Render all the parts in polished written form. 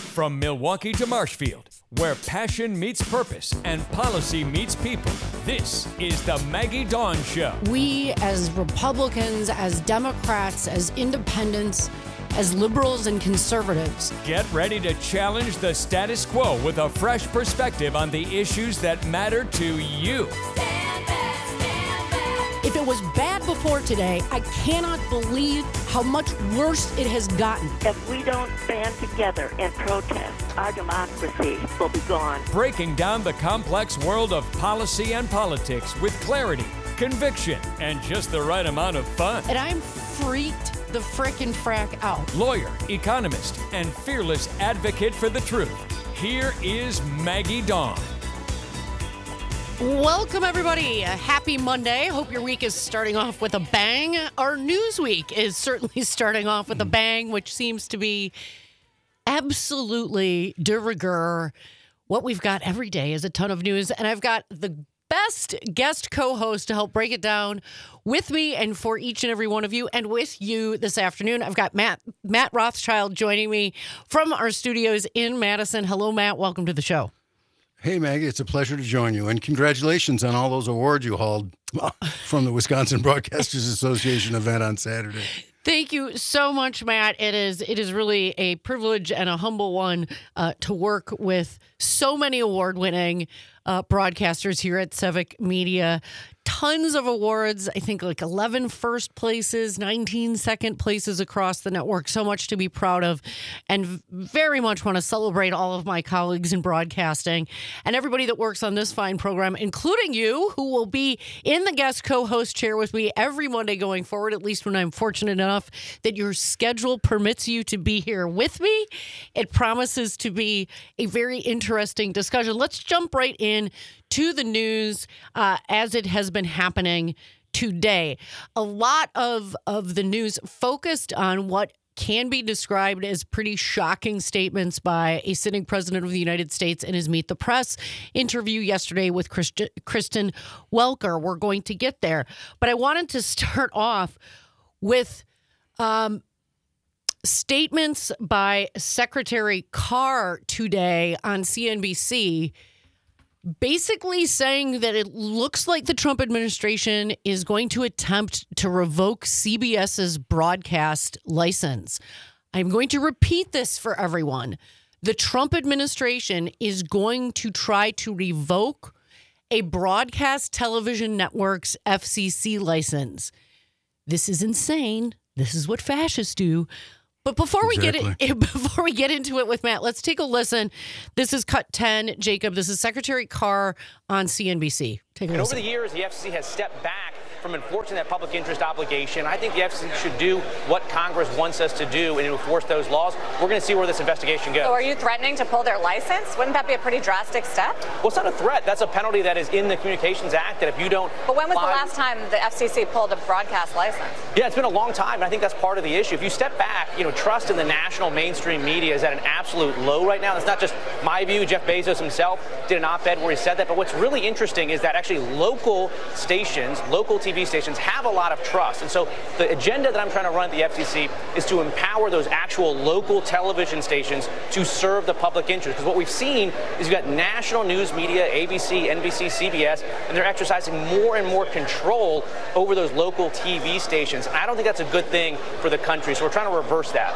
From Milwaukee to Marshfield, where passion meets purpose and policy meets people, this is the Maggie Dawn Show. We, as Republicans, as Democrats, as independents, as liberals and conservatives, get ready to challenge the status quo with a fresh perspective on the issues that matter to you. If it was bad before today, I cannot believe how much worse it has gotten. If we don't band together and protest, our democracy will be gone. Breaking down the complex world of policy and politics with clarity, conviction, and just the right amount of fun. And I'm freaked the frickin' frack out. Lawyer, economist, and fearless advocate for the truth. Here is Maggie Dawn. Welcome, everybody. Happy Monday. Hope your week is starting off with a bang. Our news week is certainly starting off with a bang, which seems to be absolutely de rigueur. What we've got every day is a ton of news, and I've got the best guest co-host to help break it down with me and for each and every one of you and with you this afternoon. I've got Matt Rothschild joining me from our studios in Madison. Hello, Matt. Welcome to the show. Hey, Maggie, it's a pleasure to join you, and congratulations on all those awards you hauled from the Wisconsin Broadcasters Association event on Saturday. Thank you so much, Matt. It is really a privilege and a humble one to work with so many award-winning broadcasters here at Civic Media. Tons of awards, I think like 11 first places, 19 second places across the network. So much to be proud of, and very much want to celebrate all of my colleagues in broadcasting and everybody that works on this fine program, including you, who will be in the guest co-host chair with me every Monday going forward, at least when I'm fortunate enough that your schedule permits you to be here with me. It promises to be a very interesting discussion. Let's jump right in to the news as it has been happening today. A lot of the news focused on what can be described as pretty shocking statements by a sitting president of the United States in his Meet the Press interview yesterday with Kristen Welker. We're going to get there. But I wanted to start off with statements by Secretary Carr today on CNBC, basically saying that it looks like the Trump administration is going to attempt to revoke CBS's broadcast license. I'm going to repeat this for everyone. The Trump administration is going to try to revoke a broadcast television network's FCC license. This is insane. This is what fascists do. But before we get into it with Matt, let's take a listen. This is Cut 10. Jacob, this is Secretary Carr on CNBC. Take a listen. Over the years, the FCC has stepped back from enforcing that public interest obligation. I think the FCC should do what Congress wants us to do and enforce those laws. We're going to see where this investigation goes. So are you threatening to pull their license? Wouldn't that be a pretty drastic step? Well, it's not a threat. That's a penalty that is in the Communications Act, that if you don't... But when was the last time the FCC pulled a broadcast license? Yeah, it's been a long time, and I think that's part of the issue. If you step back, trust in the national mainstream media is at an absolute low right now. That's not just my view. Jeff Bezos himself did an op-ed where he said that. But what's really interesting is that actually local stations, local TV stations, have a lot of trust. And so the agenda that I'm trying to run at the FCC is to empower those actual local television stations to serve the public interest. Because what we've seen is you've got national news media, ABC, NBC, CBS, and they're exercising more and more control over those local TV stations. And I don't think that's a good thing for the country. So we're trying to reverse that.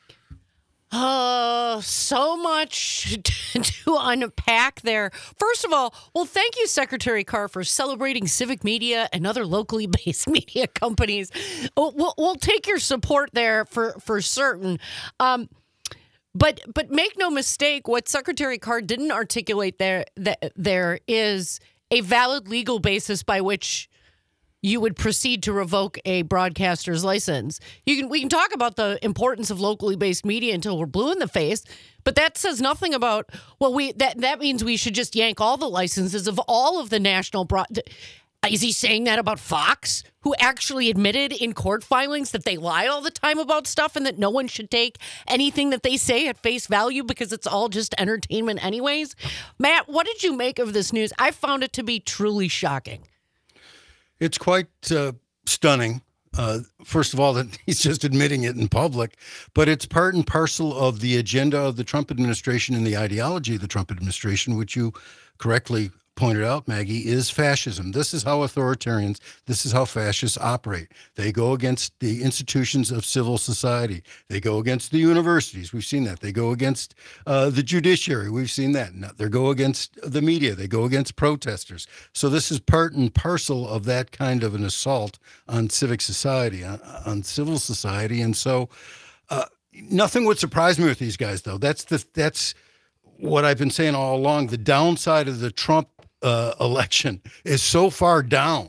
So much to unpack there. First of all, well, thank you, Secretary Carr, for celebrating Civic Media and other locally based media companies. We'll take your support there for certain. But make no mistake, what Secretary Carr didn't articulate there is a valid legal basis by which you would proceed to revoke a broadcaster's license. We can talk about the importance of locally based media until we're blue in the face, but that says nothing about, that means we should just yank all the licenses of all of the national Is he saying that about Fox, who actually admitted in court filings that they lie all the time about stuff and that no one should take anything that they say at face value because it's all just entertainment anyways? Matt, what did you make of this news? I found it to be truly shocking. It's quite stunning. First of all, that he's just admitting it in public, but it's part and parcel of the agenda of the Trump administration and the ideology of the Trump administration, which you correctly pointed out, Maggie, is fascism. This is how authoritarians, this is how fascists operate. They go against the institutions of civil society. They go against the universities. We've seen that. They go against the judiciary. We've seen that. They go against the media. They go against protesters. So this is part and parcel of that kind of an assault on civic society, on civil society. And so nothing would surprise me with these guys, though. That's what I've been saying all along. The downside of the Trump election is so far down.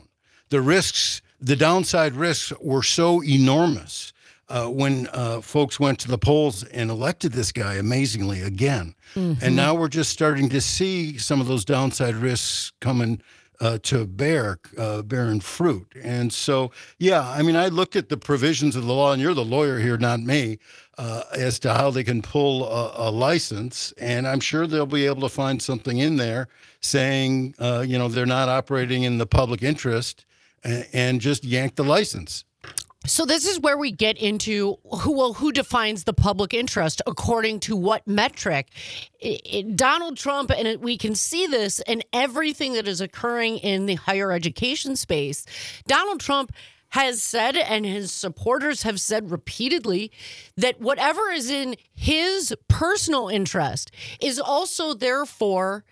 The downside risks were so enormous when folks went to the polls and elected this guy amazingly again. Mm-hmm. And now we're just starting to see some of those downside risks coming to bearing fruit. And so, yeah, I mean, I looked at the provisions of the law, and you're the lawyer here, not me, as to how they can pull a license. And I'm sure they'll be able to find something in there saying, they're not operating in the public interest, and just yank the license. So this is where we get into who defines the public interest according to what metric. Donald Trump, and we can see this in everything that is occurring in the higher education space. Donald Trump has said, and his supporters have said repeatedly, that whatever is in his personal interest is also therefore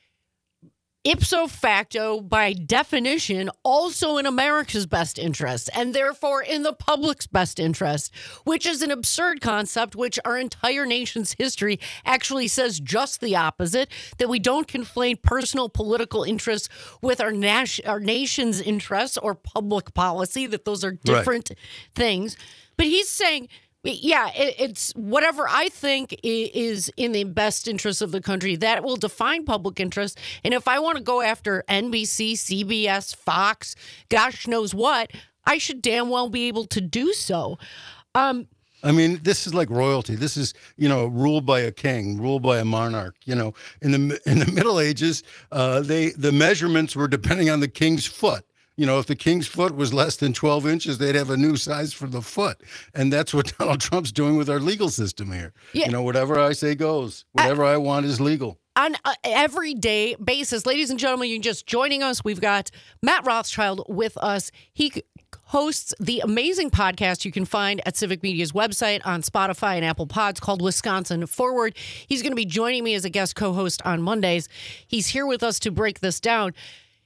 ipso facto, by definition, also in America's best interest, and therefore in the public's best interest, which is an absurd concept, which our entire nation's history actually says just the opposite, that we don't conflate personal political interests with our nation's interests or public policy, that those are different things. But he's saying, yeah, it's whatever I think is in the best interest of the country, that will define public interest. And if I want to go after NBC, CBS, Fox, gosh knows what, I should damn well be able to do so. I mean, this is like royalty. This is, ruled by a king, ruled by a monarch. In the Middle Ages, the measurements were depending on the king's foot. If the king's foot was less than 12 inches, they'd have a new size for the foot. And that's what Donald Trump's doing with our legal system here. Yeah. Whatever I say goes. Whatever I want is legal. On an everyday basis, ladies and gentlemen, you're just joining us. We've got Matt Rothschild with us. He hosts the amazing podcast you can find at Civic Media's website, on Spotify and Apple Pods, called Wisconsin Forward. He's going to be joining me as a guest co-host on Mondays. He's here with us to break this down.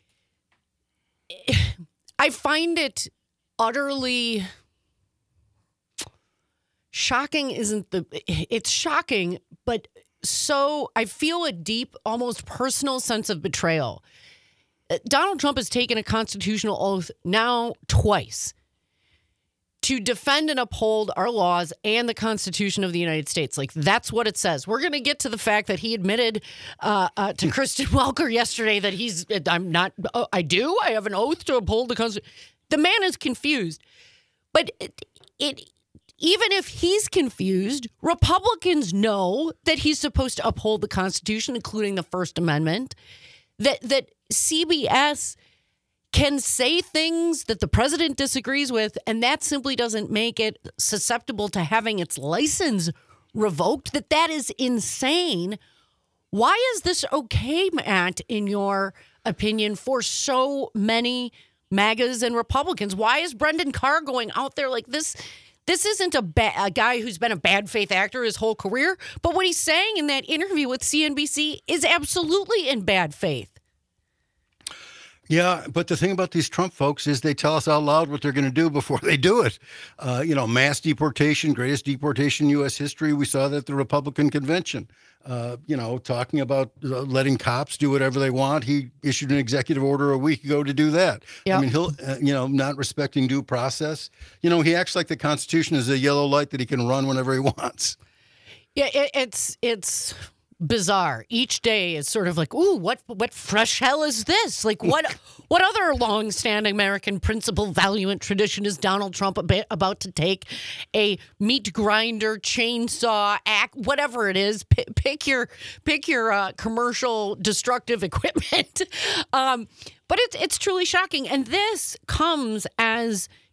I find it utterly shocking. It's shocking, but so I feel a deep, almost personal sense of betrayal. Donald Trump has taken a constitutional oath now twice to defend and uphold our laws and the Constitution of the United States. Like, that's what it says. We're going to get to the fact that he admitted to Kristen Welker yesterday that I have an oath to uphold the Constitution. The man is confused. But even if he's confused, Republicans know that he's supposed to uphold the Constitution, including the First Amendment, that CBS can say things that the president disagrees with, and that simply doesn't make it susceptible to having its license revoked. That is insane. Why is this okay, Matt, in your opinion, for so many MAGAs and Republicans? Why is Brendan Carr going out there like this? This isn't a guy who's been a bad faith actor his whole career, but what he's saying in that interview with CNBC is absolutely in bad faith. Yeah, but the thing about these Trump folks is they tell us out loud what they're going to do before they do it. Mass deportation, greatest deportation in U.S. history. We saw that at the Republican convention, talking about letting cops do whatever they want. He issued an executive order a week ago to do that. Yep. I mean, he'll, not respecting due process. He acts like the Constitution is a yellow light that he can run whenever he wants. Yeah, it's bizarre. Each day is sort of like, ooh, what fresh hell is this? Like, what other long-standing American principle, value, and tradition is Donald Trump about to take? A meat grinder, chainsaw, whatever it is. Pick your commercial destructive equipment. But it's truly shocking, and this comes as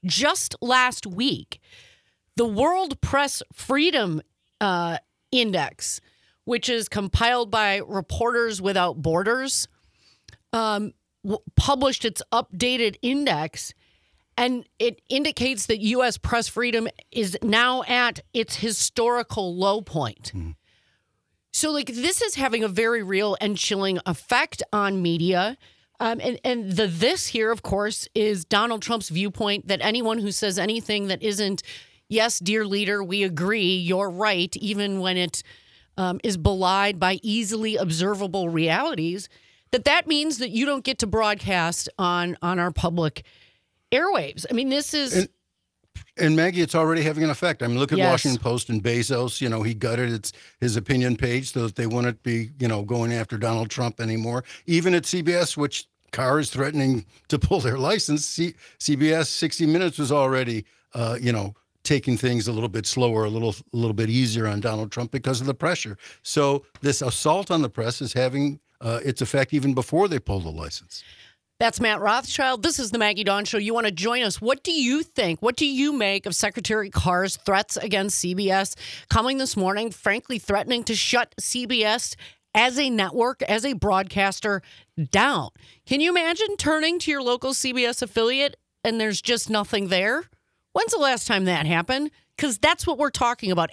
just last week, the World Press Freedom Index, which is compiled by Reporters Without Borders, published its updated index, and it indicates that U.S. press freedom is now at its historical low point. So, this is having a very real and chilling effect on media. And this here, of course, is Donald Trump's viewpoint that anyone who says anything that isn't, yes, dear leader, we agree, you're right, even when it is belied by easily observable realities, that means that you don't get to broadcast on our public airwaves. I mean, this is... And Maggie, it's already having an effect. I mean, look at Yes. Washington Post and Bezos. He gutted his opinion page so that they wouldn't be, going after Donald Trump anymore. Even at CBS, which Carr is threatening to pull their license, CBS 60 Minutes was already, taking things a little bit slower, a little bit easier on Donald Trump because of the pressure. So this assault on the press is having its effect even before they pull the license. That's Matt Rothschild. This is the Maggie Dawn Show. You want to join us? What do you think? What do you make of Secretary Carr's threats against CBS coming this morning, frankly threatening to shut CBS as a network, as a broadcaster, down? Can you imagine turning to your local CBS affiliate and there's just nothing there? When's the last time that happened? Because that's what we're talking about.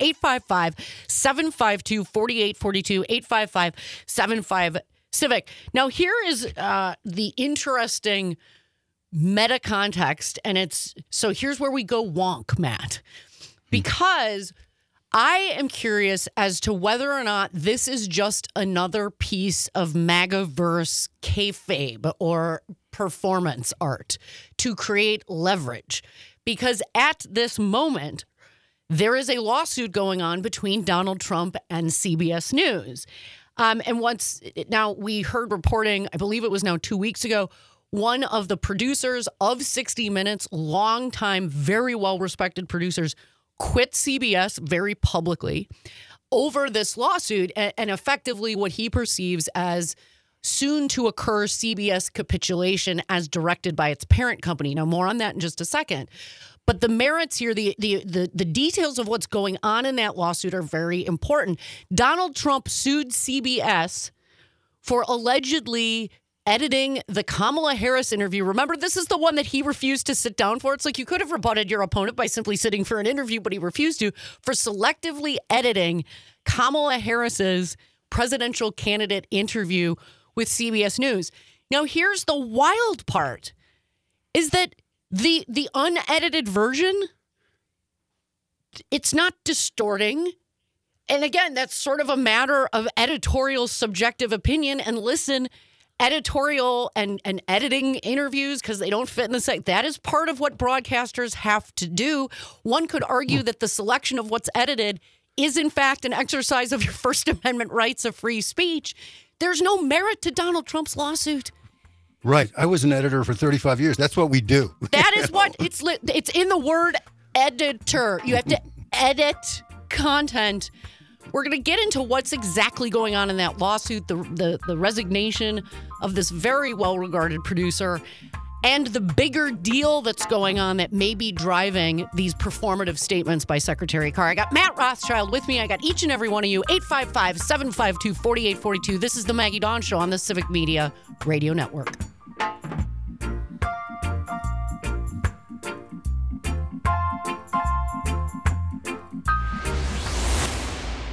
855-752-4842, 855-75-CIVIC. Now, here is the interesting meta context, and here's where we go wonk, Matt, because I am curious as to whether or not this is just another piece of MAGA-verse kayfabe or performance art to create leverage, because at this moment, there is a lawsuit going on between Donald Trump and CBS News. Now we heard reporting, I believe it was now 2 weeks ago, one of the producers of 60 Minutes, longtime, very well-respected producers, quit CBS very publicly over this lawsuit and effectively what he perceives as soon to occur CBS capitulation as directed by its parent company. Now, more on that in just a second. But the merits here, the details of what's going on in that lawsuit are very important. Donald Trump sued CBS for allegedly editing the Kamala Harris interview. Remember, this is the one that he refused to sit down for. It's like you could have rebutted your opponent by simply sitting for an interview, but he refused to, for selectively editing Kamala Harris's presidential candidate interview with CBS News. Now, here's the wild part, is that the unedited version, it's not distorting. And again, that's sort of a matter of editorial subjective opinion. And listen, editorial and editing interviews, because they don't fit in the site, that is part of what broadcasters have to do. One could argue that the selection of what's edited is, in fact, an exercise of your First Amendment rights of free speech. There's no merit to Donald Trump's lawsuit. Right. I was an editor for 35 years. That's what we do. That is what it's in the word editor. You have to edit content. We're going to get into what's exactly going on in that lawsuit, the resignation of this very well-regarded producer, and the bigger deal that's going on that may be driving these performative statements by Secretary Carr. I got Matt Rothschild with me. I got each and every one of you. 855-752-4842. This is the Maggie Dawn Show on the Civic Media Radio Network.